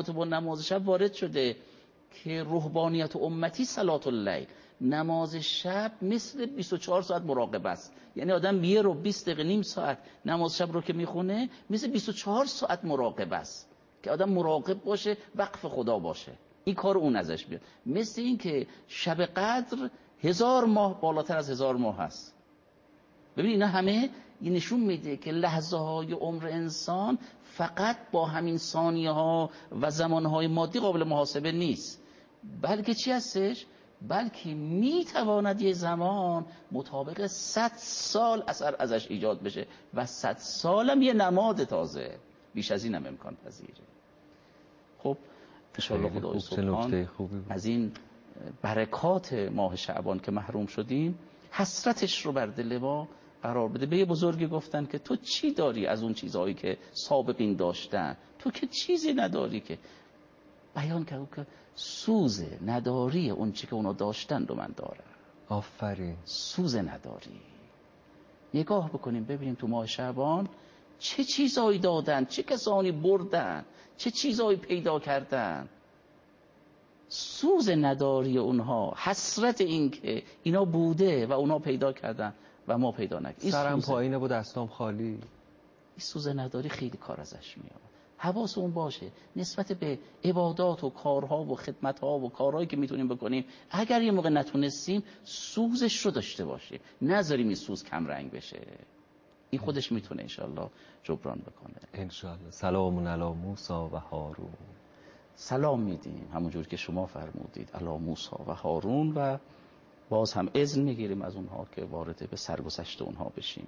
رابطه با نماز شب وارد شده که رهبانیت امتی صلات اللیل، نماز شب مثل 24 ساعت مراقبه است. یعنی آدم یه رو 20 دقیقه نیم ساعت نماز شب رو که میخونه مثل 24 ساعت مراقبه است که آدم مراقب باشه، وقف خدا باشه. این کار اون ازش بیاد. مثل این که شب قدر 1000 ماه بالاتر از 1000 ماه هست. ببین اینا همه این نشون میده که لحظه های عمر انسان فقط با همین ثانیه ها و زمان های مادی قابل محاسبه نیست، بلکه چی هستش؟ بلکه میتواند یه زمان مطابق 100 سال اثر ازش ایجاد بشه و 100 سالم یه نماد تازه، بیش از این هم امکان پذیره. خب انشاءالله خدای سبحان از این برکات ماه شعبان که محروم شدیم حسرتش رو بر دل ما قرار بده. به یه بزرگی گفتن که تو چی داری از اون چیزهایی که سابقین داشتن؟ تو که چیزی نداری. که بیان کرد که سوز نداری اون چی که اونا داشتن رو من دارم. آفرین. سوز نداری. نگاه بکنیم ببینیم تو ماه شعبان چه چیزایی دادن، چه کسانی بردن، چه چیزایی پیدا کردن. سوز نداری اونها، حسرت این که اینا بوده و اونا پیدا کردن و ما پیدا نکردیم. سرم پایینه و دستام خالی. این سوز نداری خیلی کار ازش میاد. حواسمون باشه نسبت به عبادات و کارها و خدمتها و کارهایی که میتونیم بکنیم، اگر یه موقع نتونستیم سوزش رو داشته باشیم، نذاریم این سوز کم رنگ بشه. این خودش میتونه انشالله جبران بکنه انشالله. سلام علی موسی و هارون. سلام میدیم همونجور که شما فرمودید علی موسی و هارون، و باز هم اذن میگیریم از اونها که وارد به سرگذشت اونها بشیم.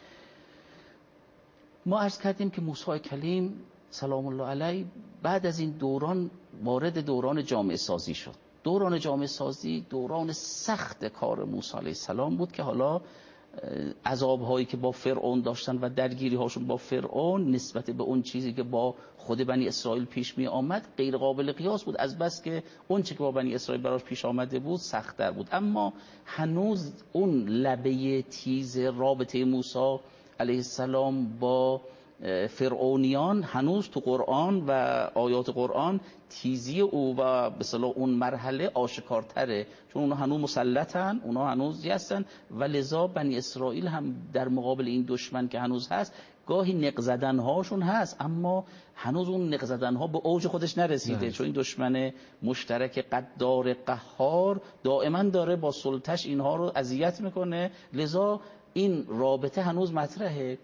ما عرض کردیم که موسی کلیم سلام الله علیه بعد از این دوران وارد دوران جامعه سازی شد. دوران جامعه سازی دوران سخت کار موسی علیه السلام بود که حالا عذاب‌هایی که با فرعون داشتن و درگیری هاشون با فرعون نسبت به اون چیزی که با خود بنی اسرائیل پیش می آمد غیر قابل قیاس بود، از بس که اون چیزی که با بنی اسرائیل براش پیش آمده بود سخت‌تر بود. اما هنوز اون لبه تیز رابطه موسی علیه السلام با فرعونیان هنوز تو قرآن و آیات قرآن تیزی او و به اصطلاح اون مرحله آشکارتره، چون اونا هنوز مسلطن، اونا هنوز هستن و لذا بنی اسرائیل هم در مقابل این دشمن که هنوز هست گاهی نق زدن هاشون هست، اما هنوز اون نق زدن ها به اوج خودش نرسیده چون این دشمن مشترک قدار قهار دائما داره با سلطش اینها رو اذیت میکنه، لذا این رابطه هنوز مطرحه.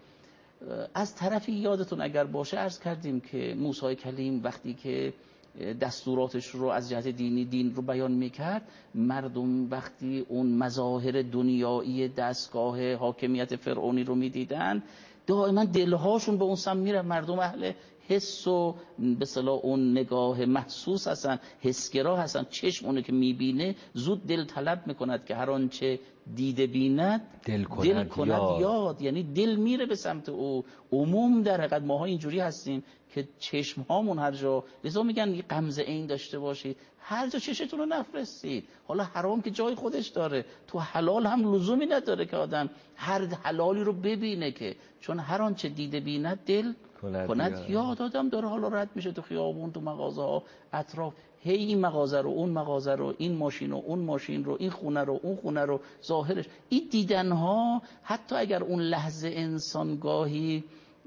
از طرفی یادتون اگر باشه عرض کردیم که موسی کلیم وقتی که دستوراتش رو از جهت دین رو بیان میکرد، مردم وقتی اون مظاهر دنیایی دستگاه حاکمیت فرعونی رو میدیدن دائما دلهاشون به اون سمت میره. مردم اهل حس و به اصطلاح اون نگاه محسوس هستن، حسگرا هستن، چشم اونه که میبینه زود دل طلب میکند که هر آنچه دیده بیند دل کند یاد. یعنی دل میره به سمت او. عموم در حقیقت ماها اینجوری هستیم که چشم هامون هر جا، لذا میگن یه غمزه عین داشته باشید، هر جا چشتون رو نفرستید. حالا حرام که جای خودش داره، تو حلال هم لزومی نداره که آدم هر حلالی رو ببینه، که چون هر آنچه دیده بیند دل کند یاد. آدم داره حالا رد میشه تو خیابون، تو مغازه ها، اطراف، هی این مغازه رو، اون مغازه رو، این ماشین رو، اون ماشین رو، این خونه رو، اون خونه رو، ظاهرش این دیدن ها، حتی اگر اون لحظه انسان گاهی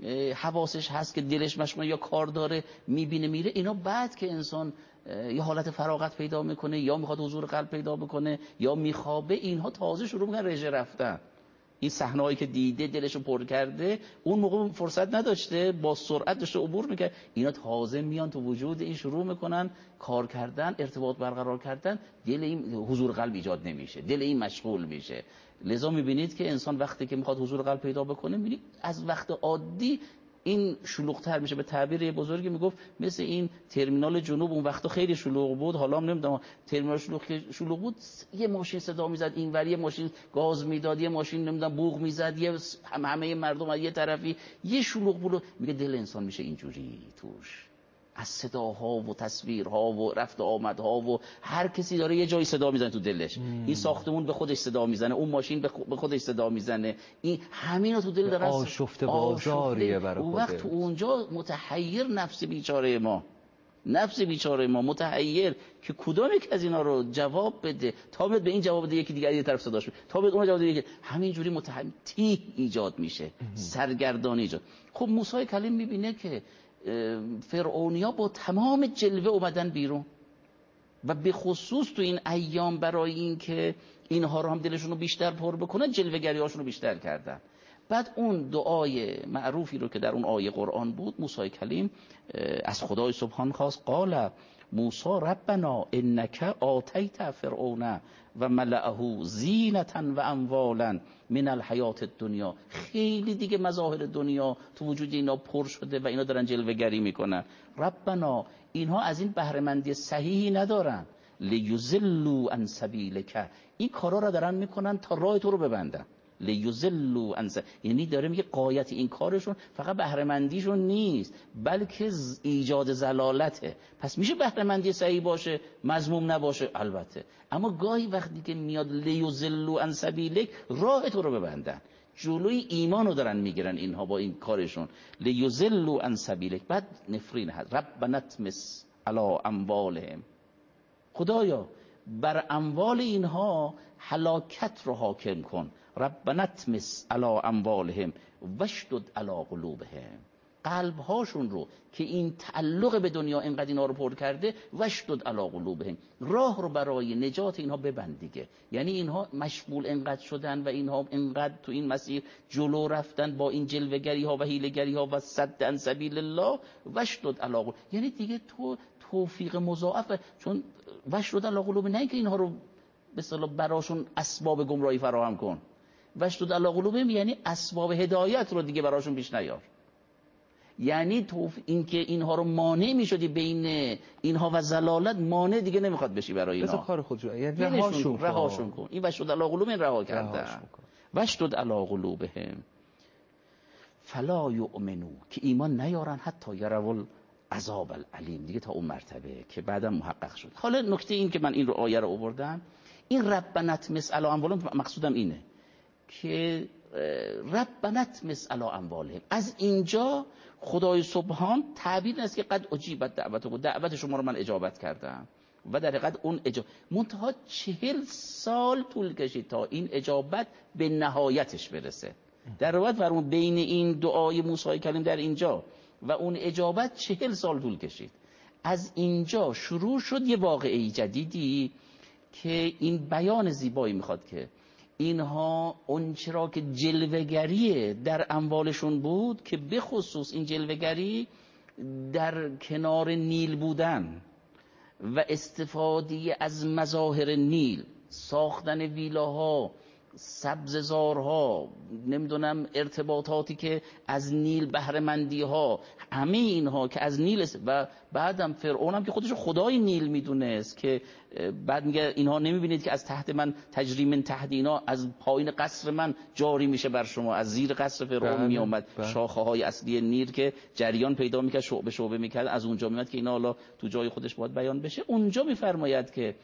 حواسش هست که دلش مشغول یا کار داره میبینه میره، اینا بعد که انسان یه حالت فراغت پیدا میکنه یا میخواد حضور قلب پیدا بکنه یا میخوابه، اینها تازه شروع میکنن رژه رفتن. این صحنه‌ای که دیده دلشو پر کرده اون موقع فرصت نداشته، با سرعت داشته عبور میکرد، اینا تازه میان تو وجود این، شروع میکنن کار کردن، ارتباط برقرار کردن، دل این حضور قلب ایجاد نمیشه، دل این مشغول میشه. لذا میبینید که انسان وقتی که میخواد حضور قلب پیدا بکنه میبینید از وقت عادی این شلوغ‌تر میشه. به تعبیر یه بزرگی میگفت مثل این ترمینال جنوب اون وقتا خیلی شلوغ بود، حالا هم نمیدونم ترمینال شلوغ بود، یه ماشین صدا میزد اینور، یه ماشین گاز میداد، یه ماشین نمیدونم بوق میزد، یه همه مردم از یه طرفی، یه شلوغ بود. میگه دل انسان میشه اینجوری توش، از صداها و تصویرها و رفت و آمدها و هر کسی داره یه جایی صدا میزنه تو دلش. این ساختمون به خودش صدا میزنه، اون ماشین به خودش صدا میزنه، این همینا تو دل داره آشفته بازاریه برای خودش. وقت تو اونجا متحیر نفس بیچاره ما، نفس بیچاره ما متحیر که کدام یک از اینا رو جواب بده، تا به این جواب بده یکی دیگه یه طرف صداش بده، تا به اون جواب بده همینجوری متحیر تیه ایجاد میشه، سرگردانی ایجاد. خب موسی کلیم میبینه که فرعونیا با تمام جلوه اومدن بیرون و به خصوص تو این ایام برای این که اینها رو هم دلشون رو بیشتر پر بکنن جلوه‌گری هاشون رو بیشتر کردن. بعد اون دعای معروفی رو که در اون آیه قرآن بود موسی کلیم از خدای سبحان خواست، قال موسی ربنا انک آتیت فرعون و ملأه زینة و اموالا من الحیات الدنیا. خیلی دیگه مظاهر دنیا تو وجود اینا پر شده و اینا دارن جلوه‌گری میکنن. ربنا اینها از این بهره‌مندی صحیحی ندارن، لیضلوا عن سبیلک، این کارا رو دارن میکنن تا راه تو رو ببندن. لیضلوا عن سبیلک یعنی داره میگه غایت این کارشون فقط بهره‌مندیشون نیست بلکه ایجاد ضلالته. پس میشه بهره‌مندی صحیح باشه مذموم نباشه البته، اما گاهی وقتی که میاد لیضلوا عن سبیلک راه تو رو ببندن، جلوی ایمان رو دارن میگیرن اینها با این کارشون. لیضلوا عن سبیلک. بعد نفرین هست ربنا اطمس علی اموالهم، خدایا بر اموال اینها هلاکت رو حاکم کن. ربنا اطمس علی اموالهم واشدد علی قلوبهم، قلب هاشون رو که این تعلق به دنیا اینقدر اینا رو پر کرده، واشدد علی قلوبهم، راه رو برای نجات اینها ببند دیگه. یعنی اینها مشغول اینقدر شدن و اینها اینقدر تو این مسیر جلو رفتن با این جلوه‌گری ها و حیله‌گری ها و صد عن سبیل الله، واشدد علی قلوبهم یعنی دیگه تو توفیق مضاعف، چون واشدد علی قلوبهم نه اینکه اینها رو به اصطلاح براشون اسباب گمراهی فراهم کن، واشدد علی قلوبهم یعنی اسباب هدایت رو دیگه براشون پیش نیار. یعنی اینکه اینها رو مانع میشدی بین اینها و ضلالت، مانع دیگه نمیخواد بشی برای اینا. کار خود یعنی رهاشون کن. این واشدد علی قلوبهم رها کردن. واشدد علی قلوبهم فلا یؤمنوا که ایمان نیارن حتی یروا العذاب العلیم، دیگه تا اون مرتبه که بعدا محقق شد. حالا نکته این که من این رو آیه رو آوردم، این ربنا اطمس علی اموالهم مقصودم اینه که ربنا اطمس علی اموالهم، از اینجا خدای سبحان تعبیر است که قد اجیبت دعوتکم، دعوت شما رو من اجابت کردم و در حقیقت اون منتها 40 سال طول کشید تا این اجابت به نهایتش برسه. در روایت فرمود بین این دعای موسی کلیم در اینجا و اون اجابت 40 سال طول کشید. از اینجا شروع شد یه واقعه جدیدی که این بیان زیبایی میخواد که اینها اون چرا که جلوه‌گری در اموالشون بود، که به خصوص این جلوه‌گری در کنار نیل بودن و استفاده از مظاهر نیل، ساختن ویلاها، سبززارها، نمیدونم ارتباطاتی که از نیل، بهره‌مندی ها، همه اینها که از نیل و بعدم فرعون هم که خودش خدای نیل میدونست که بعد میگه اینها نمیبینید که از تحت من تجری من تحت، اینا از پایین قصر من جاری میشه بر شما، از زیر قصر فرعون میومد شاخه های اصلی نیل که جریان پیدا میکرد، شعبه شعبه میکرد، از اونجا میاد که اینا حالا تو جای خودش باید بیان بشه. اونجا میفرماید که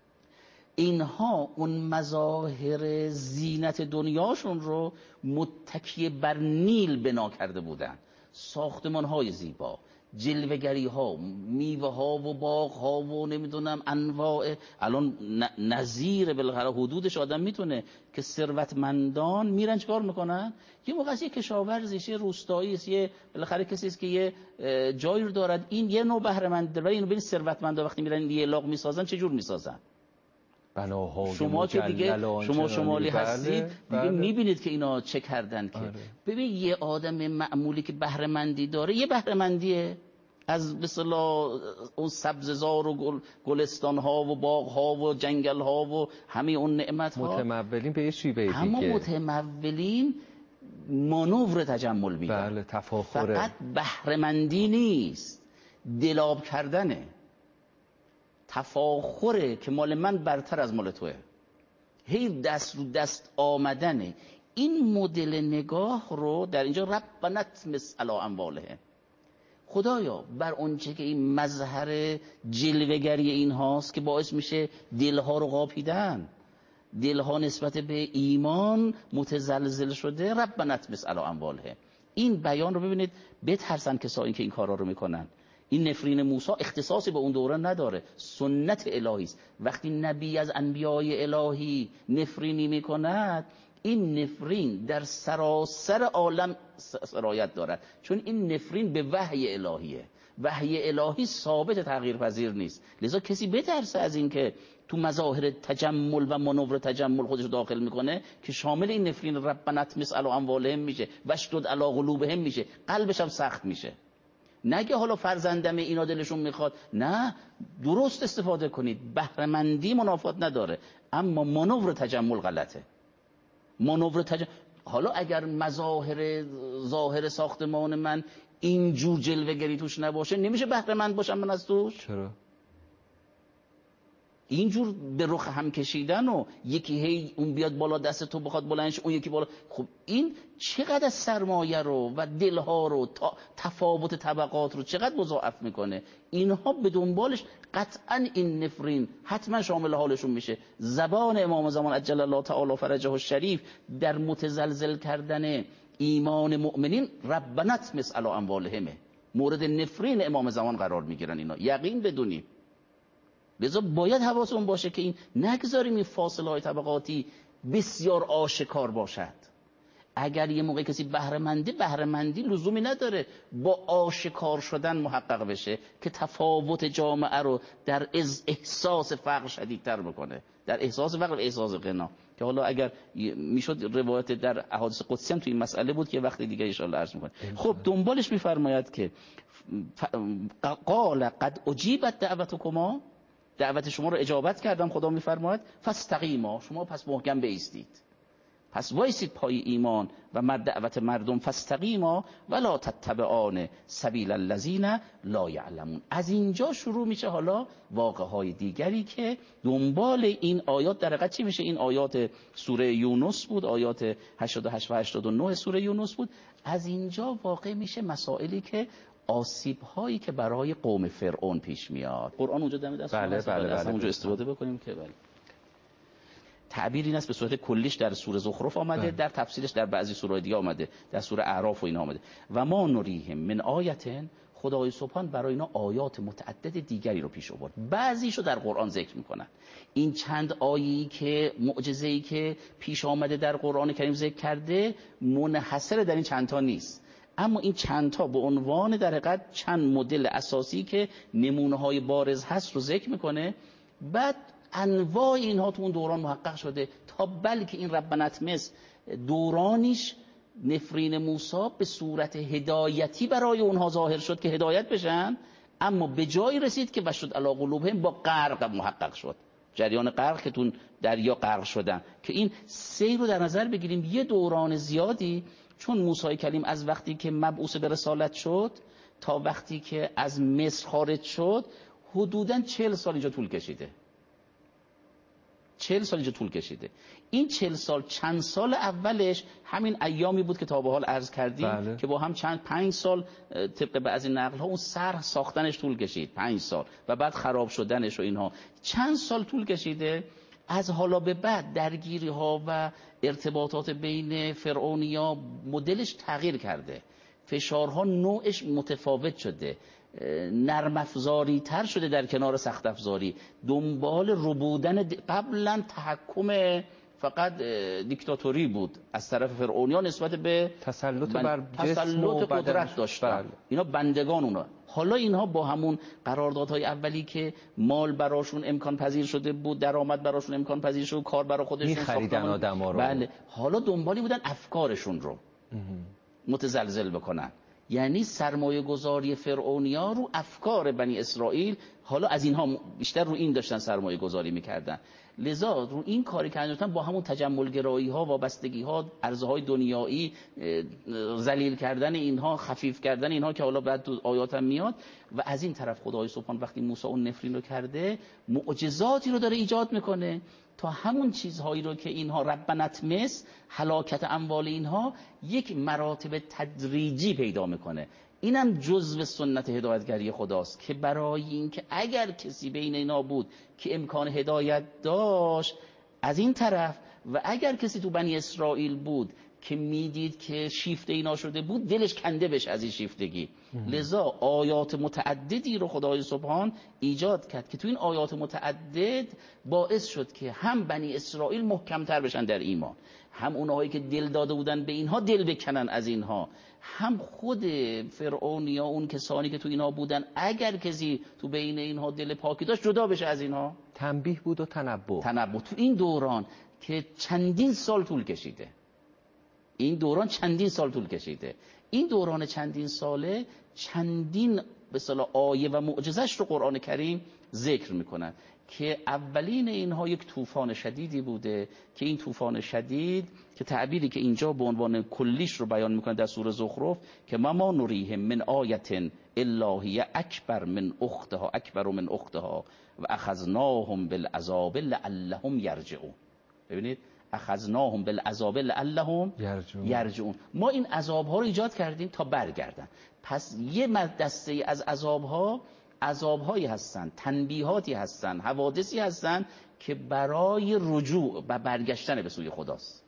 اینها اون مظاهر زینت دنیاشون رو متکی بر نیل بنا کرده بودن، ساختمان های زیبا، جلوه‌گری ها، میوه ها و باغ ها و نمیدونم انواع. الان نظیر بالاخره حدودش آدم میتونه که ثروتمندان میرن چیکار میکنن؟ یه موقع یه کشاورزیش، یه روستایی است، یه بالاخره کسی است که یه جایی رو دارد، این یه نوع بهره داره. اینو ببین ثروتمندا وقتی میرن یه لاغ میسازن چه جور میسازن؟ شما که دیگه شما شمالی هستید دیگه میبینید که اینا چه کردن که ببین یه آدم معمولی که بهره‌مندی داره، یه بهره‌مندیه از مثلا اون سبززار و گلستان ها و باغ ها و جنگل ها و همه اون نعمت ها. متمولین به یه شیوه دیگه، اما متمولین مانور تجمل میدن. بله، تفاخره. فقط بهره‌مندی نیست، دلاب کردنه، تفاخره که مال من برتر از مال توه، هی دست رو دست آمدنه. این مدل نگاه رو در اینجا ربنا اطمس علی اموالهم، خدایا بر اونچه که این مظهر جلوه‌گری این هاست که باعث میشه دلها رو قاپیدن، دلها نسبت به ایمان متزلزل شده، ربنا اطمس علی اموالهم. این بیان رو ببینید، بترسن کسایی که این کارا رو میکنن. این نفرین موسی اختصاصی به اون دوران نداره، سنت الهی است. وقتی نبی از انبیای الهی نفرینی میکند، این نفرین در سراسر عالم سرایت دارد، چون این نفرین به وحی الهیه. وحی الهی ثابت تغییر پذیر نیست. لذا کسی بترسه از این که تو مظاهر تجمل و منور تجمل خودش رو داخل میکنه که شامل این نفرین ربنا اطمس علی اموالهم میشه، واشدد علی قلوبهم میشه، قلبش هم سخت میشه. نگه حالا فرزندم اینا دلشون میخواد، نه، درست استفاده کنید. بهره‌مندی منافات نداره، اما منور تجمل غلطه. منور حالا اگر مظاهر ظاهر ساختمان من اینجور جلوه‌گری توش نباشه، نمیشه بهره‌مند باشم من از توش. چرا؟ اینجور به رخ هم کشیدن و یکی هی اون بیاد بالا دست تو بخواد بلندش، اون یکی بالا، خب این چقدر سرمایه رو و دلها رو، تفاوت طبقات رو چقدر مضاعف میکنه. اینها به دنبالش قطعا این نفرین حتما شامل حالشون میشه. زبان امام زمان عجل الله تعالی فرجه الشریف در متزلزل کردن ایمان مؤمنین ربنا اطمس علی اموالهم، مورد نفرین امام زمان قرار میگیرن. اینا یقین بدونیم. لذا باید حواسمون باشه که این نگذاریم این فاصله های طبقاتی بسیار آشکار باشد. اگر یه موقع کسی بهره‌مندی لزومی نداره با آشکار شدن محقق بشه که تفاوت جامعه رو در احساس فقر شدیدتر بکنه، در احساس فقر و احساس غنا. که حالا اگر میشد روایت در احادیث قدسی هم تو این مسئله بود که وقتی دیگه ان شاء الله عرض میکنه. خب دنبالش میفرماید که قال قد اجیبت دعوتکما، دعوت شما رو اجابت کردم. خدا میفرماید فاستقیما، شما پس محکم بایستید، پس وایسید پای ایمان و دعوت مردم. فاستقیما ولا تتبعان سبیل الذین لا یعلمون. از اینجا شروع میشه حالا واقعه های دیگری که دنبال این آیات در حقیقت چی میشه. این آیات سوره یونس بود، آیات 88 و 89 سوره یونس بود. از اینجا واقع میشه مسائلی که آسیب هایی که برای قوم فرعون پیش میاد. قرآن اونجا دم دست بله اونجا استفاده بکنیم که بله. تعبیر این است به صورت کلیش در سوره زخرف آمده، در تفسیرش در بعضی سوره دیگه آمده، در سوره اعراف و اینا آمده. و ما نریهم من آیه، خدای سبحان برای اینا آیات متعدد دیگری رو پیش آورد. بعضیشو در قرآن ذکر میکنن. این چند آیه‌ای که معجزه‌ای که پیش آمده در قرآن کریم ذکر کرده منحصر در این چند تا نیست، اما این چند تا به عنوان در حقیقت چند مدل اساسی که نمونه‌های بارز هست رو ذکر میکنه. بعد انواع اینها تو اون دوران محقق شده تا بلکه این ربنا اطمس دورانیش نفرین موسی به صورت هدایتی برای اونها ظاهر شد که هدایت بشن، اما به جایی رسید که وشد علی قلوبهم با غرق محقق شد. جریان غرق که تو دریا غرق شدن، که این سیر رو در نظر بگیریم یه دوران زیادی، چون موسی کلیم از وقتی که مبعوث به رسالت شد تا وقتی که از مصر خارج شد حدوداً 40 سال اینجا طول کشیده. 40 سال اینجا طول کشیده. این 40 سال چند سال اولش همین ایامی بود که تا به حال عرض کردیم که با هم 5 سال طبق بعضی نقل ها اون سر ساختنش طول کشید، 5 سال، و بعد خراب شدنش و اینها چند سال طول کشیده. از حالا به بعد درگیری ها و ارتباطات بین فرعونیا مدلش تغییر کرده، فشارها نوعش متفاوت شده، نرم افزاری تر شده در کنار سخت افزاری، دنبال ربودن قبلا تحکم فقط دیکتاتوری بود از طرف فرعونیان نسبت به تسلط بر جسم و قدرت داشتن. اینا بندگان اونا. حالا اینها با همون قراردادهای اولی که مال براشون امکان پذیر شده بود، درآمد براشون امکان پذیر شده، کار برای خودشون می‌خریدن آدم‌ها رو. بله، حالا دنبالی بودن افکارشون رو متزلزل بکنن. یعنی سرمایه گذاری فرعونیا رو افکار بنی اسرائیل، حالا از اینها بیشتر رو این داشتن سرمایه گذاری میکردن. لذا رو این کاری که انجام با همون تجملگرایی ها، وابستگی ها، ارزهای دنیایی، ذلیل کردن اینها، خفیف کردن اینها که حالا بعد تو آیات هم میاد. و از این طرف خدای سبحان وقتی موسی اون نفرین رو کرده معجزاتی رو داره ایجاد میکنه تا همون چیزهایی رو که اینها ربنا اطمس، هلاکت اموال اینها، یک مراتب تدریجی پیدا میکنه. اینم جزء سنت هدایتگری خداست که برای این که اگر کسی بین اینا بود که امکان هدایت داشت از این طرف، و اگر کسی تو بنی اسرائیل بود که میدید که شیفته اینا شده بود دلش کنده بشه از این شیفتگی. لذا آیات متعددی رو خدای سبحان ایجاد کرد که تو این آیات متعدد باعث شد که هم بنی اسرائیل محکمتر بشن در ایمان، هم اونهایی که دل داده بودن به اینها دل بکنن از اینها، هم خود فرعون یا اون کسانی که تو اینها بودن اگر کسی تو بین اینها دل پاکی داشت جدا بشه از اینها. تنبیه بود و تنبه تو این دوران که چندین سال طول کشیده، این دوران چندین ساله چندین به اصطلاح آیه و معجزش رو قرآن کریم ذکر میکنن که اولین اینها یک طوفان شدیدی بوده که این طوفان شدید که تعبیری که اینجا به عنوان کلیش رو بیان میکنه در سوره زخرف که ما نریهم من آیه الا هی اکبر من اختها و اخذناهم بالعذاب لعلهم یرجعون. ببینید اخذناهم بالعذاب لعلهم یرجعون، ما این عذاب ها رو ایجاد کردیم تا برگردن. پس یه دسته از عذابهایی هستن، تنبیهاتی هستن، حوادثی هستن که برای رجوع و برگشتن به سوی خداست.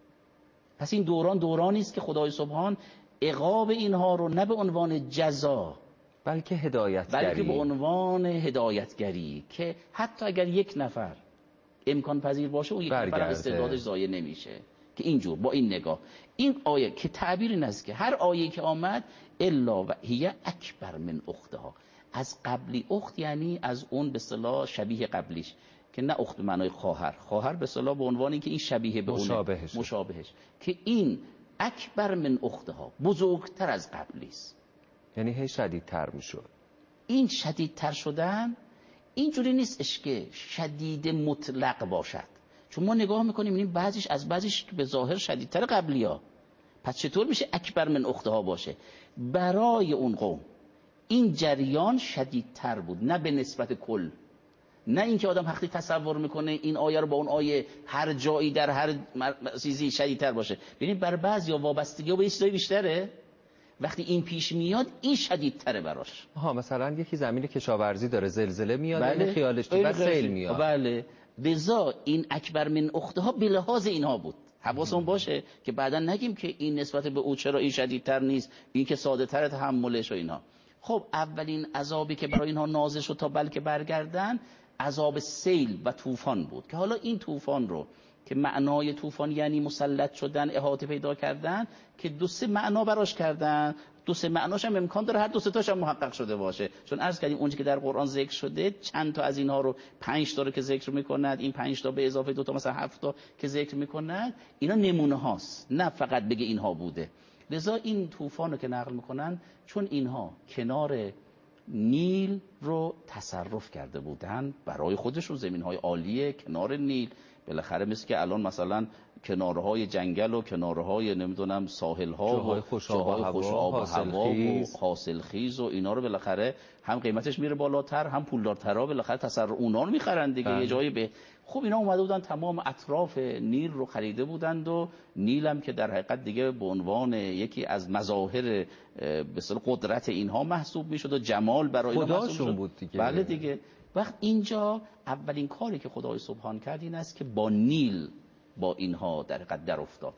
پس این دورانی است که خدای سبحان عقاب اینها رو نه به عنوان جزا بلکه به عنوان هدایتگری که حتی اگر یک نفر امکان پذیر باشه اون یک نفر استعدادش ضایع نمیشه که اینجور با این نگاه. این آیه که تعبیر این است که هر آیه که آمد الا و هی اکبر من اختها، از قبلی اخت یعنی از اون به اصطلاح شبیه قبلیش که نه اخت به معنای خواهر به اصطلاح به عنوان اینکه این شبیه به مشابهش که این اکبر من اختها بزرگتر از قبلی است، یعنی هی شدیدتر میشد. این شدیدتر شدن اینجوری نیستش که شدید مطلق باشد، چون ما نگاه میکنیم این بعضیش از بعضیش به ظاهر شدیدتر قبلیا، پس چطور میشه اکبر من اختها باشه؟ برای اون قوم این جریان شدیدتر بود، نه به نسبت کل، نه اینکه آدم وقتی تصور میکنه این آیه رو با اون آیه هر جایی در هر چیزی شدیدتر باشه. ببینید بر بعضیا وابستگی به چیزای بیشتره، وقتی این پیش میاد این شدیدتره براش. مثلا یکی زمین کشاورزی داره زلزله میاد این خیالش تو بعد سیل میاد. بله لذا این اکبر من اختها به لحاظ اینها بود. حواسون باشه که بعدا نگیم که این نسبت به او چرا این شدیدتر نیست، این که ساده تر تحملش و اینا. خب اولین عذابی که برای اینها نازل شد تا بلکه برگردن عذاب سیل و طوفان بود که حالا این طوفان رو که معنای طوفان یعنی مسلط شدن، احاطه پیدا کردن، که دو سه معنا براش کردن، دو سه معناش هم امکان داره هر دو سه تاش هم محقق شده باشه، چون عرض کردیم اونجا که در قرآن ذکر شده چند تا از اینها رو 5 تا رو که ذکر میکند، این 5 تا به اضافه 2 تا مثلا 7 تا که ذکر میکند، اینا نمونه هاست نه فقط بگه اینها بوده. لذا این طوفان رو که نقل میکنن چون اینها کنار نیل رو تصرف کرده بودن برای خودشون، زمین‌های عالیه کنار نیل، بالاخره مثل که الان مثلا کنارهای جنگل و کنارهای نمیدونم ساحل‌ها جاهای خوش آب و هوا و حاصلخیز و اینا رو بالاخره هم قیمتش میره بالاتر هم پولدارترها بالاخره تصرف اونا رو میخرن دیگه. یه جایی به خب اینا اومده بودن تمام اطراف نیل رو خریده بودند و نیل هم که در حقیقت دیگه به عنوان یکی از مظاهر به اصطلاح قدرت اینها محسوب میشد و جمال برای اینها محسوب بود دیگه. بله دیگه. وقت اینجا اولین کاری که خدای سبحان کرد این است که با نیل با اینها در حقیقت در افتاد.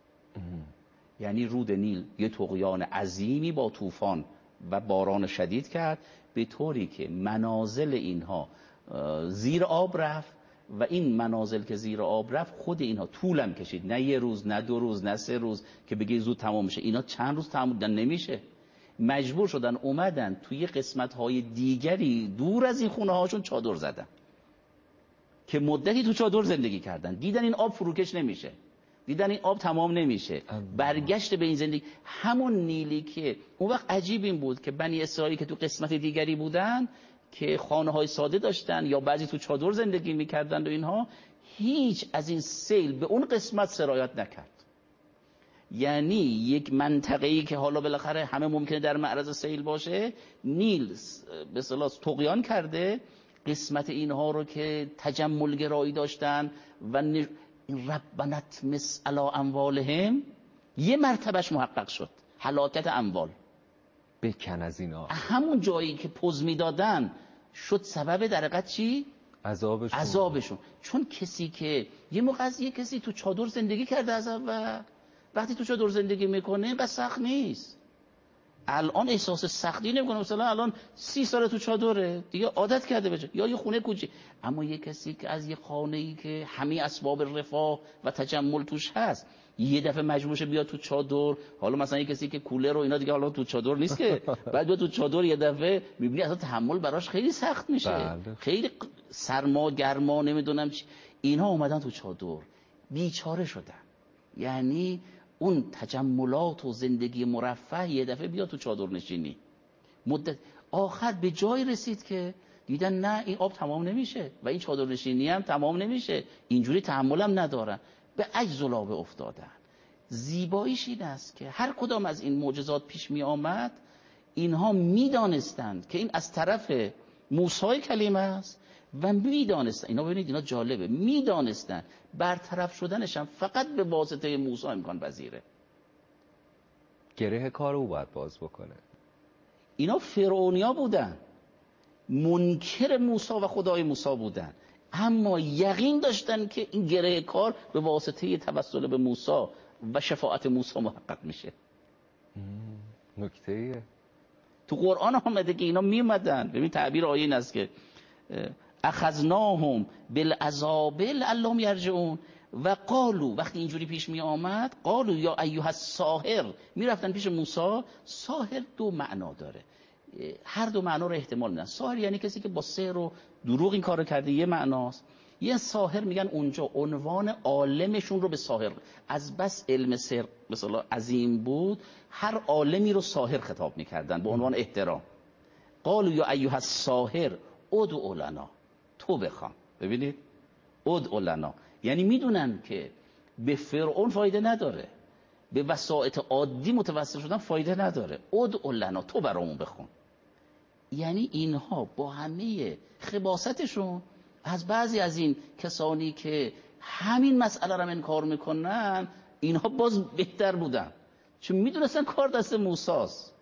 یعنی رود نیل یه طغیان عظیمی با طوفان و باران شدید کرد به طوری که منازل اینها زیر آب رفت و این منازل که زیر آب رفت خود اینها طولم کشید، نه یه روز نه 2 روز نه 3 روز که بگی زود تمام میشه، اینا چند روز تمام نمیشه، مجبور شدن اومدن توی قسمت‌های دیگری دور از این خونه هاشون چادر زدن که مدتی تو چادر زندگی کردن، دیدن این آب فروکش نمیشه، دیدن این آب تمام نمیشه، برگشت به این زندگی. همون نیلی که اون وقت عجیب این بود که بنی اسرائیل که تو قسمت دیگری بودن که خانه‌های ساده داشتن یا بعضی تو چادر زندگی میکردن و اینها، هیچ از این سیل به اون قسمت سرایت نکرد. یعنی یک منطقه‌ای که حالا بالاخره همه ممکنه در معرض سیل باشه، نیل به اصطلاح طغیان کرده، قسمت اینها رو که تجمل گرایی داشتن و ربنا اطمس علی اموالهم یه مرتبهش محقق شد، هلاکت اموال، بکن از اینا. همون جایی که پوز میدادن شد سبب در حقیقت چی؟ عذابشون. چون کسی که یه موقع از یه کسی تو چادر زندگی کرده از اول وقتی تو چادر زندگی میکنه اینقدر سخت نیست. الان احساس سختی نمیکنه، مثلا الان 30 سال تو چادره دیگه عادت کرده بشه، یا یه خونه کوچیک. اما یه کسی که از یه خانه‌ای که همه اسباب رفاه و تجمل توش هست یه دفعه مجبور شه بیاد تو چادر، حالا مثلا یه کسی که کولر رو اینا دیگه حالا تو چادر نیست که بعد بیاد تو چادر، یه دفعه میبینی اصلا تحمل براش خیلی سخت میشه. خیلی سرما گرما نمیدونم چی، اینا اومدن تو چادر بیچاره شدن. یعنی اون تجملات و زندگی مرفه یه دفعه بیاد تو چادر نشینی. مدت آخر به جای رسید که دیدن نه این آب تمام نمیشه و این چادر نشینی هم تمام نمیشه، اینجوری تحملم ندارن، به عجز و لابه افتادن. زیباییش این است که هر کدام از این معجزات پیش می آمد اینها میدانستند که این از طرف موسی کلیم است و میدانستن، اینا ببینید اینا جالبه، میدانستن برطرف شدنش هم فقط به واسطه موسی امکان پذیره. گره کار او باید باز بکنه. اینا فرعونیا بودن، منکر موسی و خدای موسی بودن، اما یقین داشتن که این گره کار به واسطه توسل به موسی و شفاعت موسی محقق میشه. نکته‌ایه. تو قرآن آمده که اینا میمدن، ببین تعبیر آیه این است که اخذناهم بالعذاب لعلهم یرجعون و قالو، وقتی اینجوری پیش می آمد قالو یا ایها الساحر، میرفتن پیش موسی. ساحر دو معنا داره، هر دو معنا رو احتمال میدن. ساحر یعنی کسی که با سحر و دروغ این کارو کرده، یه معناست. یه ساحر میگن اونجا عنوان عالمشون رو به ساحر، از بس علم سحر مثلا عظیم بود هر عالمی رو ساحر خطاب میکردن به عنوان احترام. قالو یا ایها الساحر ادعو لنا، تو بخوام. ببینید ادعو لنا یعنی میدونن که به فرعون فایده نداره، به وسائط عادی متوسل شدن فایده نداره، ادعو لنا تو برامون بخون. یعنی اینها با همه خباثتشون از بعضی از این کسانی که همین مسئله رو انکار میکنن اینها باز بهتر بودن، چون میدونستن کار دست موساست.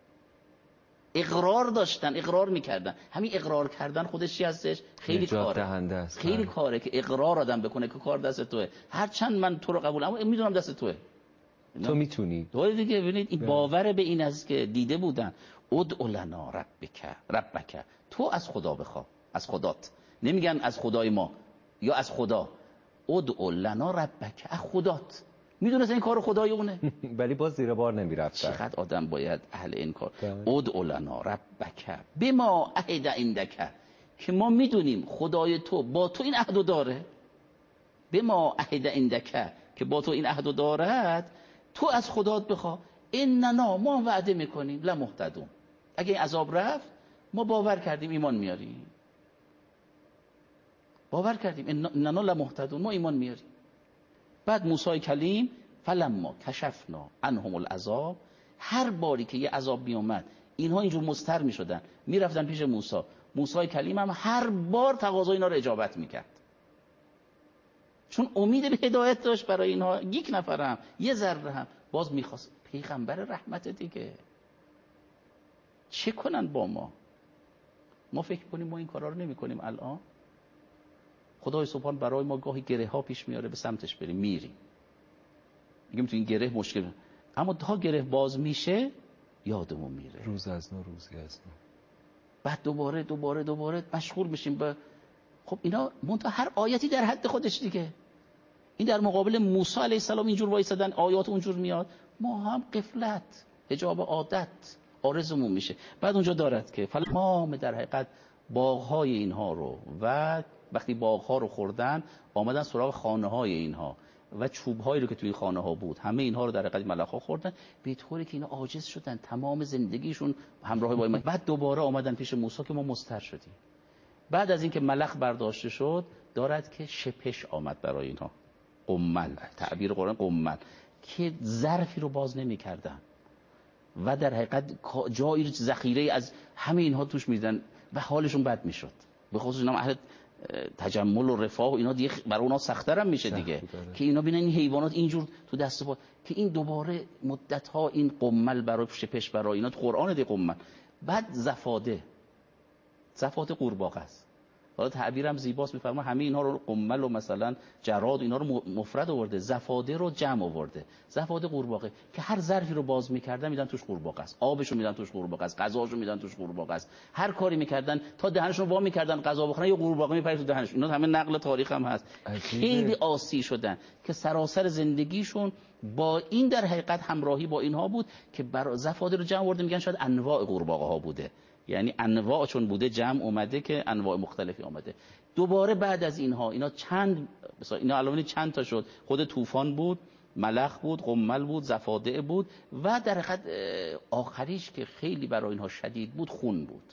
اقرار داشتن، اقرار میکردن. همین اقرار کردن خودش چی هستش؟ خیلی کاره، خیلی کاره که اقرار آدم بکنه که کار دست توه، هرچند من تو رو قبول اما میدونم دست توه، تو میتونی. تو دیگه ببینید این باور به این است که دیده بودن. ادعو لنا ربک، تو از خدا بخوا، از خدات، نمیگن از خدای ما یا از خدا، ادعو لنا ربک، از خدات. میدونست این کار خدای اونه ولی باز زیر بار نمیرفتن. چقدر آدم باید اهل این کار. ادعو لنا ربک بما عهد عندک، که ما میدونیم خدای تو با تو این عهدو داره. بما عهد عندک، که با تو این عهدو دارد، تو از خدات بخوا. اننا، ما وعده میکنیم، لمهتدون، اگه این عذاب رفت ما باور کردیم ایمان میاریم، باور کردیم اننا لمهتدون، ما ایمان میاریم. بعد موسی کلیم فلما کشفنا عنهم العذاب، هر باری که یه عذاب می اومد اینها اینجور مضطر می شدن میرفتن پیش موسی. موسی کلیم هم هر بار تقاضای اینا رو اجابت میکرد، چون امید به هدایت داشت برای اینها. یک نفر هم یه ذره هم باز میخواست پیغمبر رحمت دیگه، چه کنن با ما فکر کنیم ما این کارا رو نمی کنیم. الان خدای سبحان برای ما گاهی گره ها پیش میاره به سمتش بریم، میریم میگیم تو این گره مشکل، اما تا گره باز میشه یادمون میره، روز از نو روزی از نو، بعد دوباره مشغول میشیم به خب اینا. منتها هر آیتی در حد خودش دیگه. این در مقابل موسی علیه السلام اینجور وایسادن، آیات اونجور میاد، ما هم غفلت، حجاب عادت عارضمون میشه. بعد اونجا دارد که تمام در حقیقت باغ‌های اینها رو، و وقتی باغ‌ها رو خوردن آمدن سراغ خانه‌های اینها و چوب‌هایی رو که توی خانه‌ها بود، همه اینها رو در حقیقت ملک‌ها خوردن، به طوری که اینا عاجز شدن، تمام زندگیشون همراه با این. بعد دوباره آمدن پیش موسی که ما مضطر شدیم. بعد از اینکه ملخ برداشته شد دارد که شپش آمد برای اینها، قمل، تعبیر قرآن قمل، که ظرفی رو باز نمی‌کردن و در حقیقت جایی ذخیره از همه اینها توش میدن و حالشون بد میشد. به خصوص اینا اهل تجمل و رفاه و اینا دیگه برای اونا سخت‌تر هم میشه دیگه که اینا ببینن این حیوانات اینجور تو دست پا، که این دوباره مدت ها این قمل برای شپش برای اینا تو قرآن دی قمل. بعد زفاده قورباغه است، حالا تعبیرم زیباست، میفرما همه اینها رو قمل و مثلا جراد و اینا رو مفرد آورده، زفاده رو جمع آورده. زفاده قورباغه که هر ظرفی رو باز میکردن میدن توش قورباغه است، آبشو میدن توش قورباغه است، غذاشو میدن توش قورباغه است، هر کاری میکردن تا دهنشون وا میکردن غذا بخورن یه قورباغه میپرید تو دهنش. اینا همه نقل تاریخ هم هست. خیلی آسی شدن که سراسر زندگیشون با این در حقیقت همراهی با اینها بود که برای زفاده رو جمع آورده، میگن شاید انواع قورباغه ها بوده، یعنی انواع چون بوده جمع اومده که انواع مختلفی اومده. دوباره بعد از اینا چند مثلا اینا علاوه چند تا شد، خود طوفان بود، ملخ بود، قمل بود، زفادع بود و در حقیقت آخریش که خیلی برای اینها شدید بود خون بود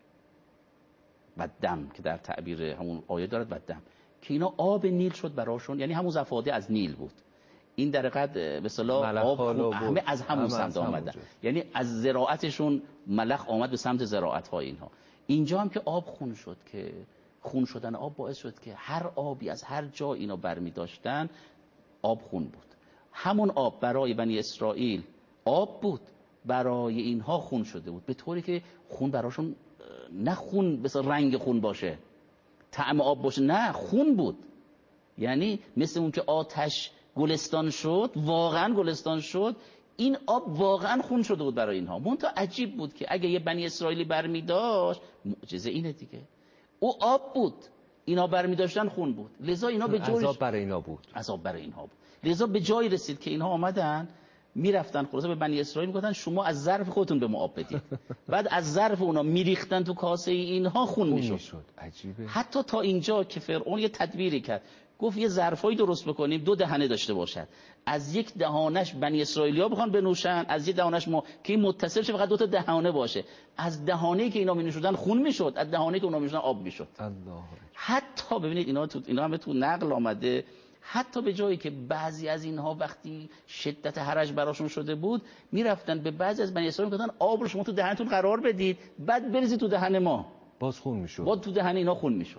و دم که در تعبیر همون آیه دارد و دم که اینا آب نیل شد براشون، یعنی همون زفادع از نیل بود. این در حقیقت به اصطلاح آب همه از همون سمت آمدن، یعنی از زراعتشون ملخ آمد به سمت زراعت‌های اینها. اینجا هم که آب خون شد که خون شدن آب باعث شد که هر آبی از هر جا اینا برمی داشتن آب خون بود. همون آب برای بنی اسرائیل آب بود، برای اینها خون شده بود، به طوری که خون براشون نه خون مثل رنگ خون باشه، طعم آب باشه، نه خون بود. یعنی مثل اون که آتش گلستان شد، واقعا گلستان شد، این آب واقعا خون شده بود برای اینها. منتها عجیب بود که اگه یه بنی اسرائیلی برمی داشت، معجزه اینه دیگه، او آب بود، اینا برمی داشتن خون بود، لذا اینا به جای عذاب برای اینا بود، عذاب برای اینها بود. لذا به جای رسید که اینها آمدن میرفتن خلاصه به بنی اسرائیل میگفتن شما از ظرف خودتون به ما آب بدید. بعد از ظرف اونا میریختن تو کاسه اینها خون میشد. عجیبه. حتی تا اینجا که فرعون یه تدبیری کرد، گفت یه ظرفایی درست بکنیم 2 دهنه داشته باشد، از یک دهانش بنی اسرائیلیا بخوان بنوشن، از یک دهانش ما، که این متصل شه فقط 2 تا دهانه باشه، از دهانه‌ای که اینا می‌نوشیدن خون میشد، از دهانه‌ای که اونا می‌نوشیدن آب میشد. الله. حتی ببینید اینا هم تو نقل آمده، حتی به جایی که بعضی از اینها وقتی شدت حرج براشون شده بود میرفتن به بعضی از بنی اسرائیل میگفتن آب رو شما تو دهنتون قرار بدید بعد بریزید تو دهن ما، باز خون میشد، باز تو دهن اینا خون میشد،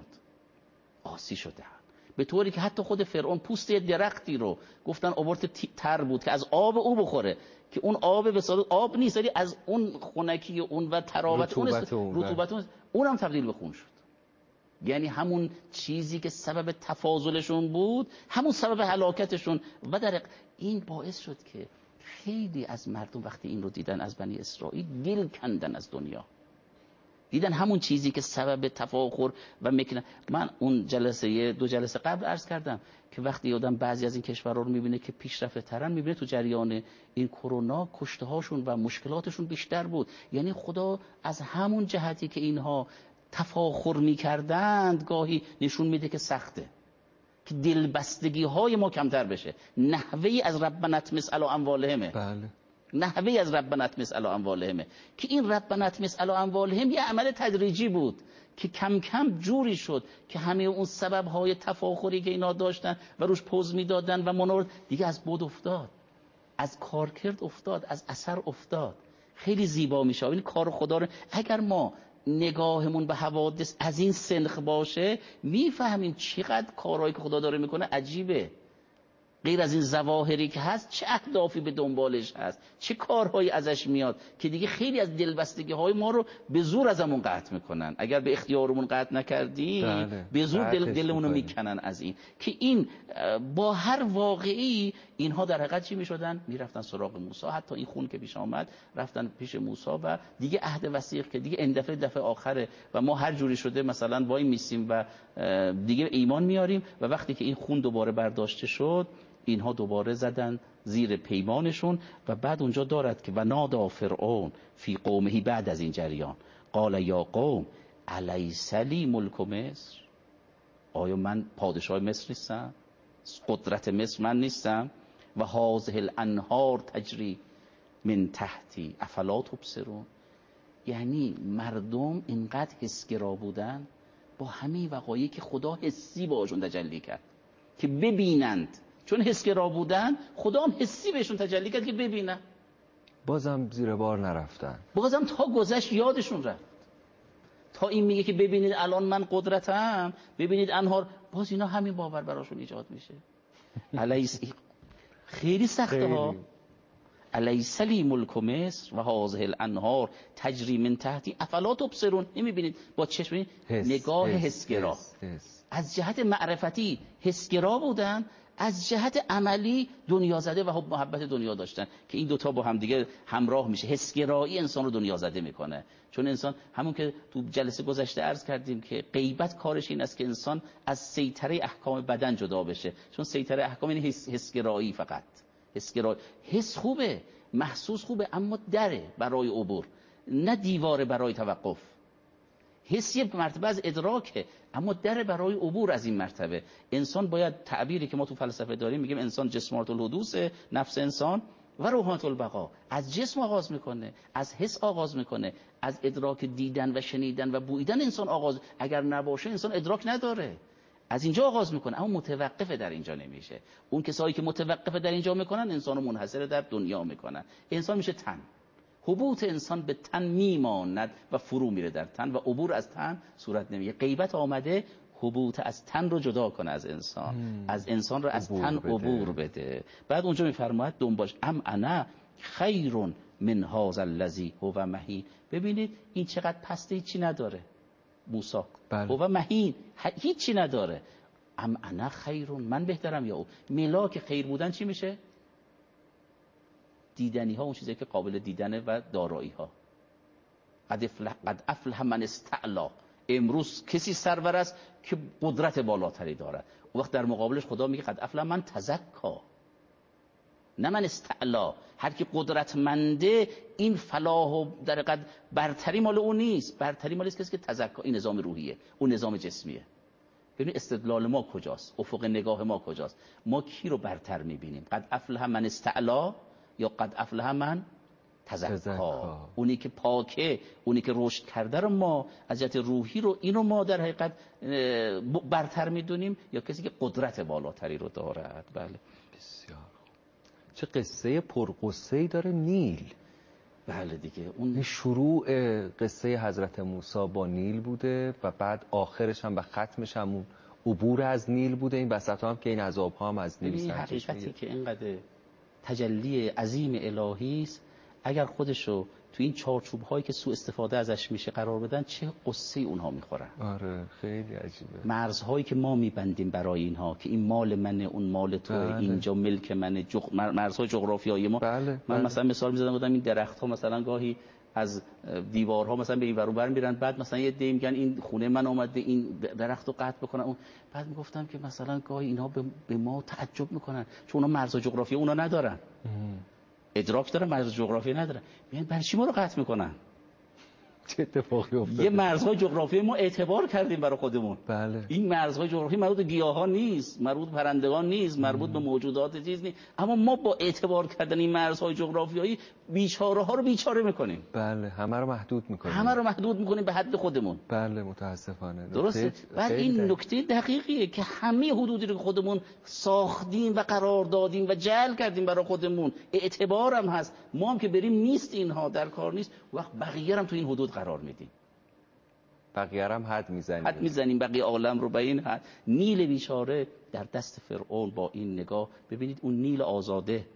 آسی شده. به طوری که حتی خود فرعون پوست درختی رو گفتن آورت تر بود که از آب او بخوره، که اون آب به صورت آب نیست، ولی از اون خنکی اون و تراوت رطوبت اونم تبدیل به خون شد. یعنی همون چیزی که سبب تفاضلشون بود همون سبب هلاکتشون. و در این باعث شد که خیلی از مردم وقتی این رو دیدن از بنی اسرائیل دل کندن از دنیا، دیدن همون چیزی که سبب تفاخر و مکنه. من اون 2 جلسه قبل عرض کردم که وقتی آدم بعضی از این کشورها رو میبینه که پیشرفته ترن، میبینه تو جریان این کرونا کشته هاشون و مشکلاتشون بیشتر بود. یعنی خدا از همون جهتی که اینها تفاخر میکردند گاهی نشون میده که سخته، که دلبستگی های ما کمتر بشه. نحوی از ربنا اطمس علی اموالهم، بله، نحوی از ربنا اطمس علی اموالهم، که این ربنا اطمس علی اموالهم یه عمل تدریجی بود که کم کم جوری شد که همه اون سبب های تفاخری که اینا داشتن و روش پوز میدادن و منور دیگه از بود افتاد، از کارکرد افتاد، از اثر افتاد. خیلی زیبا میشه این کار خدا رو. اگر ما نگاهمون به حوادث از این سنخ باشه میفهمیم چقدر کارهایی که خدا داره میکنه عجیبه، غیر از این ظواهری که هست چه اهدافی به دنبالش هست، چه کارهایی ازش میاد که دیگه خیلی از دلبستگی های ما رو به زور ازمون قطع میکنن. اگر به اختیارمون قطع نکردیم به زور دلمون رو میکنن از این، که این با هر واقعی اینها در حقیقت چی میشدن؟ میرفتن سراغ موسی. حتی این خون که پیش آمد رفتن پیش موسی و دیگه عهد وثیق که دیگه این دفعه آخره و ما هر جوری شده مثلا وای میسیم و دیگه ایمان میاریم. و وقتی که این خون دوباره برداشته شد اینها دوباره زدن زیر پیمانشون. و بعد اونجا دارد که و نادا فرعون فی قومه، بعد از این جریان قال یا قوم الیس لی ملک مصر، آیا من پادشاه مصر نیستم؟ قدرت مصر من نیستم؟ و هذه الانهار تجری من تحتی افلا تبصرون. یعنی مردم اینقدر حسگرا بودن با همین وقایعی که خدا حسی باشون تجلی کرد که ببینند، چون حسگرا بودن خدا هم حسی بهشون تجلی کرد که ببینن، بازم زیر بار نرفتن، بازم تا گذشت یادشون رفت. تا این میگه که ببینید الان من قدرتم، ببینید انهار، باز اینا همین باور براشون ایجاد میشه. خیلی سخته ها. الیس لی ملک مصر و هذه الانهار تجری من تحتی افلا تبصرون. نمیبینید با چشم نگاه حسگرا. از جهت معرفتی حسگرا بودن، از جهت عملی دنیا زده و حب محبت دنیا داشتن که این دوتا با هم دیگه همراه میشه. حسگرایی انسان رو دنیا زده میکنه، چون انسان همون که تو جلسه گذشته عرض کردیم که غیبت کارش این است که انسان از سیطره احکام بدن جدا بشه، چون سیطره احکام این حسگرایی فقط. حسگرایی، حس خوبه، محسوس خوبه، اما دره برای عبور، نه دیواره برای توقف. حس یک مرتبه از ادراکه، اما در برای عبور از این مرتبه. انسان باید، تعبیری که ما تو فلسفه داریم میگیم انسان جسمانات الحدوث، نفس انسان و روحانات البقا. از جسم آغاز میکنه، از حس آغاز میکنه، از ادراک دیدن و شنیدن و بویدن انسان آغاز. اگر نباشه انسان ادراک نداره، از اینجا آغاز میکنه، اما متوقف در اینجا نمیشه. اون کسایی که متوقف در اینجا میکنن انسانو منحصر در دنیا میکنن. انسان میشه تن، حبوط انسان به تن میماند و فرو میره در تن و عبور از تن صورت نمیگه. غیبت آمده حبوط از تن رو جدا کنه از انسان، از انسان رو از تن عبور بده. بعد اونجا میفرماید دنباش ام انا خیر من هذا الذی هو مهین. ببینید این چقدر پسته، هیچی نداره موسی. هو مهین، هیچی نداره. ام انا خیر، من بهترم یا او؟ ملاک خیر بودن چی میشه؟ دیدنی ها، اون چیزی که قابل دیدنه و دارایی ها. قد افلح من استعلا. امروز کسی سرور است که قدرت بالاتری دارد. اون وقت در مقابلش خدا میگه قد افلح من تزکا، نه من استعلا. هر کی قدرتمنده این فلاح و در قد برتری مال اون نیست، برتری مال کسی که تزکا. این نظام روحیه، اون نظام جسمیه. ببین استدلال ما کجاست، افق نگاه ما کجاست. ما کی رو برتر میبینیم؟ قد افلح من استعلا یا قد افلح من تزکا؟ اونی که پاکه، اونی که رشد کرده رو ما از جهت روحی رو، اینو ما در حقیقت برتر میدونیم، یا کسی که قدرت بالاتری رو دارد. بله بسیار. چه قصه پرقصه‌ای داره نیل. بله دیگه، اون شروع قصه حضرت موسی با نیل بوده و بعد آخرش هم و ختمش هم اون عبور از نیل بوده. این وسط هم که این عذاب ها هم از نیل سرچشمه. حقیقتی که اینقدر تجلی عظیم الهی است، اگر خودشو تو این چارچوب هایی که سوء استفاده ازش میشه قرار بدن، چه قصه اونها میخورن. آره خیلی عجیبه. مرزهایی که ما میبندیم برای اینها که این مال منه، اون مال توه، اینجا ملک منه، مرزهای جغرافیایی ما. من مثلا مثال میزدم، بودم این درخت ها مثلا گاهی از دیوارها مثلا به این ور اون ور میرن، بعد مثلا یه دی میگن این خونه من اومده این درختو قطع بکنن. اون بعد میگفتم که مثلا گاهی اینها به ما تعجب میکنن، چون اونا مرز جغرافیایی اونا ندارن. ادراک دارن، مرز جغرافیایی ندارن. میگن برای چی ما رو قطع میکنن؟ چه اتفاقی افتاده؟ یه مرزهای جغرافیایی ما اعتبار کردیم برای خودمون. بله. این مرزهای جغرافیایی مربوط به گیاهان نیست، مربوط به پرندگان نیست، مربوط به موجودات چیز نیست، اما ما با اعتبار کردن این مرزهای جغرافیایی بیچاره ها رو بیچاره میکنیم. بله، همه رو محدود میکنیم. همه رو محدود میکنیم به حد خودمون. بله متاسفانه. درسته. بعد این نکته دقیقیه که همه حدودی رو که خودمون ساختیم و قرار دادیم و جعل کردیم برای خودمون، اعتبار هم هست، ما هم که بریم نیست، اینها در کار نیست، وقت بقیه هم تو این حدود قرار میدیم، بقیه هم حد میزنیم، بقیه عالم رو به این حد. نیل بیچاره در دست فرعون با این نگاه، ببینید اون نیل آزاده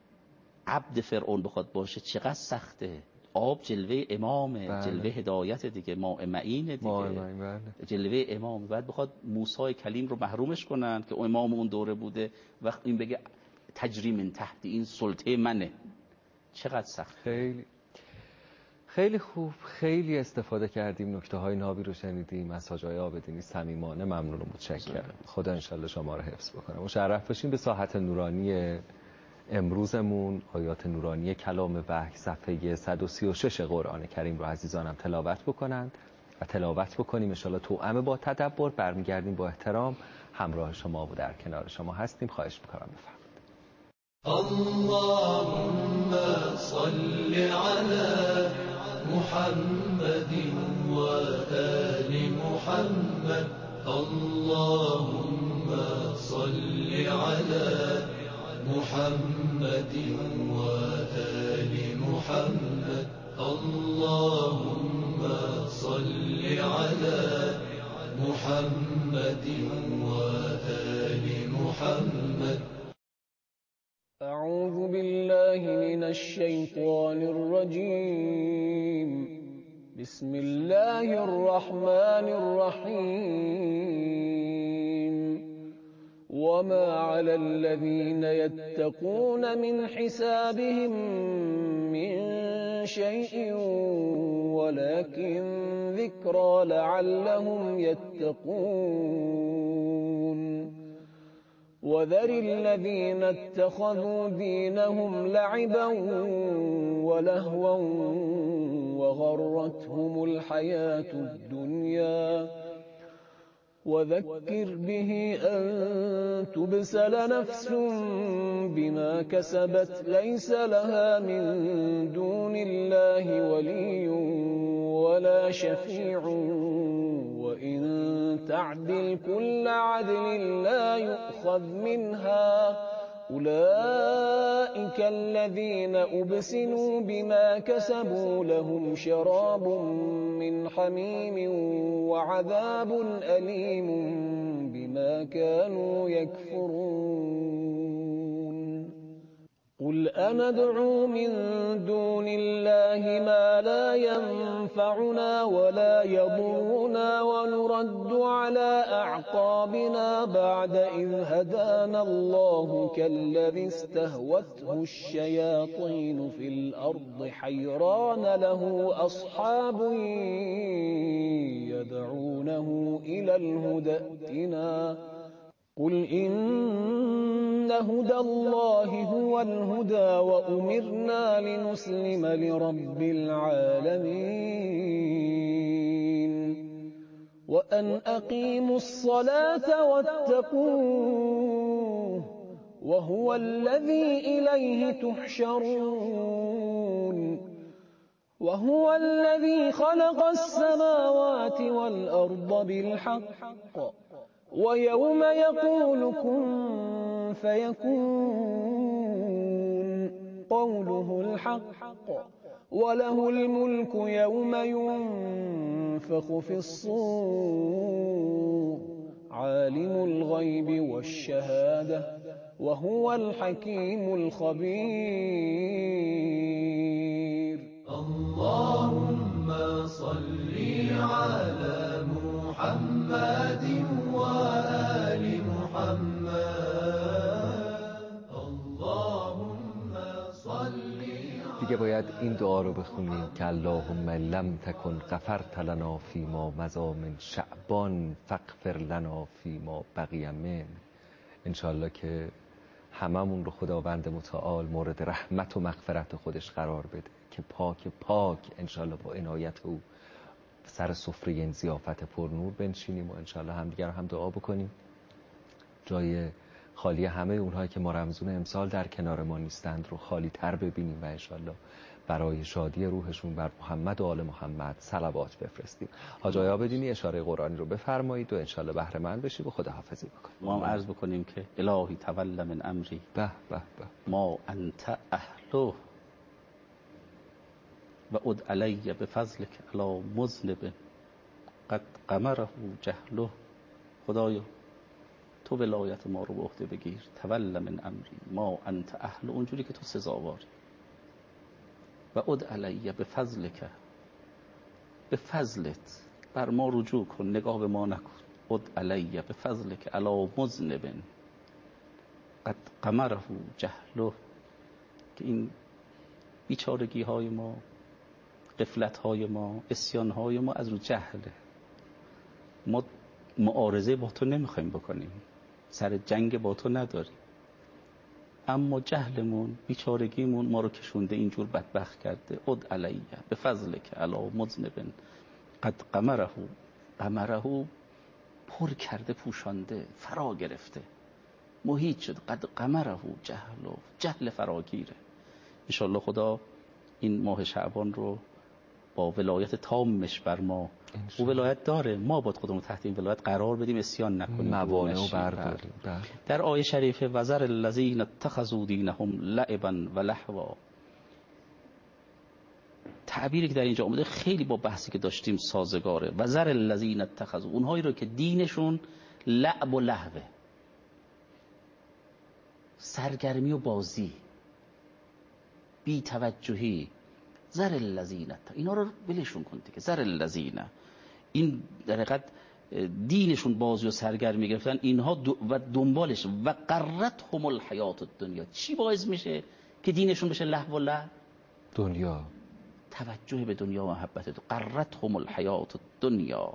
عبد فرعون بخواد باشه چقدر سخته. آب جلوه امامه. بله. جلوه هدایت دیگه، ماء معین دیگه، بله. جلوه امام. بعد بخواد موسی کلیم رو محرومش کنن که امام اون دوره بوده، وقت این بگه تجری من تحت، این سلطه منه، چقدر سخت. خیلی خوب، خیلی استفاده کردیم، نکته های نابی رو شنیدیم از حاج آقای عابدینی. صمیمانه ممنون و متشکرم. خدا انشالله شما رو حفظ بکنه. مشرف باشیم به ساحت نورانی امروزمون. آیات نورانی کلام وحی صفحه 136 قرآن کریم رو عزیزانم تلاوت بکنند و تلاوت بکنیم انشالله توأم با تدبر. برمیگردیم با احترام همراه شما و در کنار شما هستیم. خواهش میکنم بفرمایید. اللهم صل على محمد و آل محمد. اللهم صل على محمد و آل محمد. اللهم صل على محمد و آل محمد. أعوذ بالله من الشيطان الرجيم. بسم الله الرحمن الرحيم. وما على الذين يتقون من حسابهم من شيء ولكن ذكرى لعلهم يتقون. وذر الذين اتخذوا دينهم لعبا ولهوا وغرتهم الحياة الدنيا وذكر به أن تبسل نفس بما كسبت ليس لها من دون الله ولي ولا شفيع وإن تعدل كل عدل لا يؤخذ منها. أولئك الذين أبسلوا بما كسبوا لهم شراب من حميم وعذاب أليم بما كانوا يكفرون. قل أندعو من دون الله ما لا ينفعنا ولا يضرنا ونرد على أعقابنا بعد إذ هدانا الله كالذي استهوته الشياطين في الأرض حيران له أصحاب يدعونه إلى الهدى ائتنا. قل إن هدى الله هو الهدى وأمرنا لنسلم لرب العالمين وأن أقيموا الصلاة واتقوه وهو الذي إليه تحشرون. وهو الذي خلق السماوات والأرض بالحق ويوم يقول كن فيكون قوله الحق وله الملك يوم ينفخ في الصور عالم الغيب والشهادة وهو الحكيم الخبير. اللهم صل على محمد وآل محمد. اللهم صل. دیگه باید این دعا رو بخونیم که اللهم لم تکن غفرت لنا فیما مضی من شعبان فاغفر لنا فیما بقی من. انشالله که هممون رو خداوند متعال مورد رحمت و مغفرت خودش قرار بده که پاک انشالله با عنایت او سر سفره این ضیافت پرنور بنشینیم و انشالله همدیگر رو هم دعا بکنیم جای خالی همه اونهایی که ما رمضون امسال در کنار ما نیستند رو خالی تر ببینیم و انشالله برای شادی روحشون بر محمد و آل محمد صلوات بفرستیم. حاج آقای عابدینی اشاره قرآنی رو بفرمایید و انشالله بهره مند بشید و خداحافظی بکنید. ما هم عرض بکنیم که الهی تول من امری به ما انت اهله و اد علی بفضلک علی مذنب قد قمره جهله. خدایا تو ولایت ما رو به عهده بگیر. تول من امری ما انت اهل، اونجوری که تو سزاواری. و اد علی بفضلک، به فضلت بر ما رجوع کن، نگاه به ما نکن. اد علی بفضلک علی مذنب قد قمره جهله، که این بیچارگی های ما، غفلت های ما، عصیان های ما از رو جهله. ما معارضه با تو نمیخوایم بکنیم، سر جنگ با تو نداریم، اما جهلمون، بیچارگیمون ما رو کشونده اینجور بدبخت کرده. اد علیه به فضلک علی مذنب قد قمره پر کرده، پوشانده، فرا گرفته، محیط شد. قد قمره جهل فراگیره. انشالله خدا این ماه شعبان رو با ولایت تامش بر ما، او ولایت داره، ما باید خودمون تحت این ولایت قرار بدیم، اسیان نکنیم، موانع رو برداریم. در آیه شریفه وذر الذین اتخذوا دینهم لعبا و لهوا، تعبیری که در اینجا اومده خیلی با بحثی که داشتیم سازگاره. وذر الذین اتخذوا، اونهایی رو که دینشون لعب و لهوه، سرگرمی و بازی، بی توجهی، ذر الذین، اینا رو ولشون کن دیگه. ذر الذین، این در حقیقت دینشون بازی و سرگرمی گرفتن اینها و دنبالش. و غرتهم الحیات الدنیا، چی باعث میشه که دینشون بشه لهو و لعب؟ دنیا، توجه به دنیا و محبت دنیا. غرتهم الحیات الدنیا،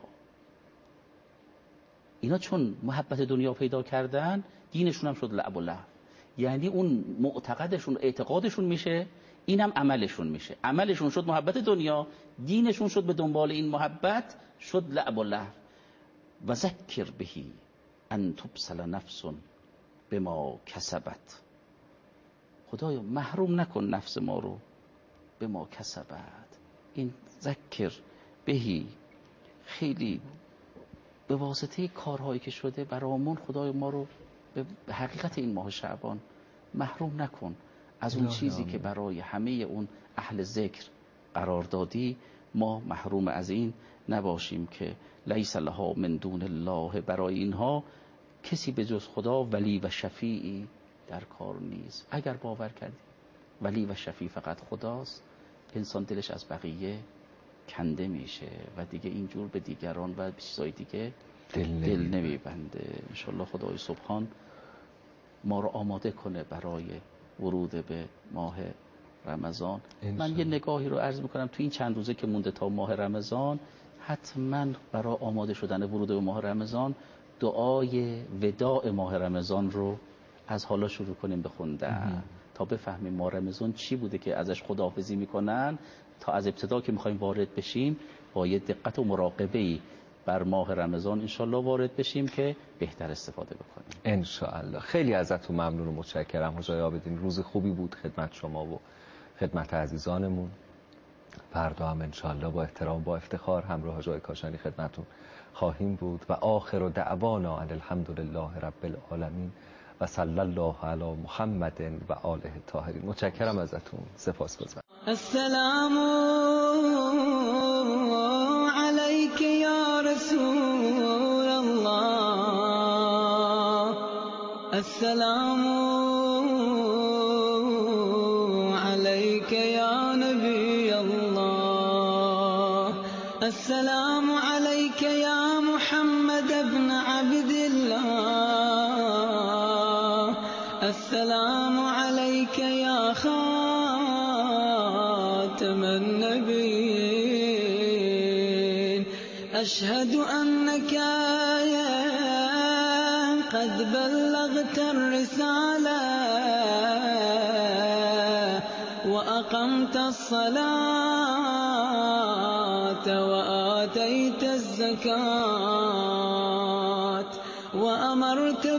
اینا چون محبت دنیا پیدا کردن دینشون هم شد لعب و لهو. یعنی اون معتقدشون، اعتقادشون میشه، این هم عملشون میشه. عملشون شد محبت دنیا، دینشون شد به دنبال این محبت، شد لعب و لهو. و ذکر بهی ان تبسل نفس بما کسبت، خدایا محروم نکن نفس ما رو بما کسبت. این ذکر بهی خیلی به واسطه کارهایی که شده برامون، خدای ما رو به حقیقت این ماه شعبان محروم نکن از اون چیزی که برای همه اون اهل ذکر قرار دادی. ما محروم از این نباشیم که لیس لها من دون الله، برای اینها کسی به جز خدا ولی و شفیعی در کار نیست. اگر باور کردی ولی و شفیع فقط خداست، انسان دلش از بقیه کنده میشه و دیگه اینجور به دیگران و چیزای دیگه دل نمیبنده. انشالله خدای سبحان ما رو آماده کنه برای ورود به ماه رمضان. من یه نگاهی رو عرض میکنم تو این چند روزه که مونده تا ماه رمضان، حتما برای آماده شدن ورود به ماه رمضان دعای وداع ماه رمضان رو از حالا شروع کنیم بخوندن تا بفهمیم ماه رمضان چی بوده که ازش خداحافظی میکنن، تا از ابتدا که میخوایم وارد بشیم با یه دقت و مراقبه‌ای بر ماه رمضان انشالله وارد بشیم که بهتر استفاده بکنیم انشالله. خیلی ازتون ممنون و متشکرم حاج آقای عابدین. روز خوبی بود خدمت شما و خدمت عزیزانمون. فردا هم انشالله با احترام با افتخار همراه حاج آقای کاشانی خدمتون خواهیم بود. و آخر دعوانا ان الحمدلله رب العالمین و صلی الله علی محمد و آله الطاهرین. متشکرم ازتون، سپاسگزارم. السلام عليك يا رسول الله، السلام عليك يا نبي الله، السلام عليك يا محمد بن عبد الله، السلام عليك يا خاتم النبيين، أشهد أنك قد بلغت الرسالة وأقمت الصلاة وآتيت الزكاة وأمرت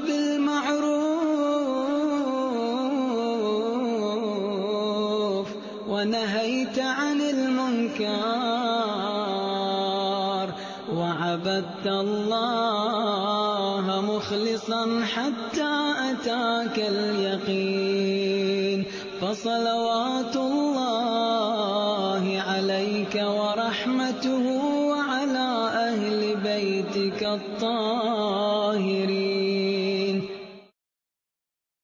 بالمعروف ونهيت عن المنكر وعبدت الله مخلصا حتى أتاك اليقين، فصلوات الله عليك ورحمته وعلى أهل بيتك الطاهرين.